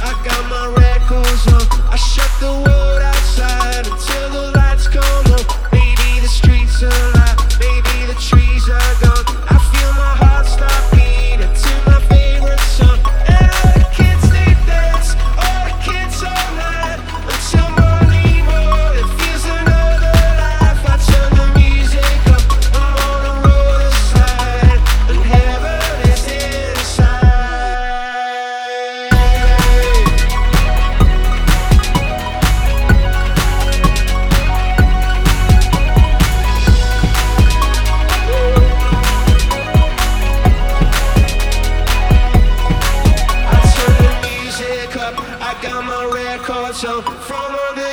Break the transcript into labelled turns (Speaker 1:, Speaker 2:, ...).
Speaker 1: I got my records on. I shut the world outside until the lights come on. Maybe the streets are alive, maybe the trees are gone. I feel my heart stop beating to my favorite song. And all the kids they dance, all the kids all night until morning road. It feels another life. I turn the music up, I'm on a roller slide, and heaven is inside. I turn the music up, I got my records on. From under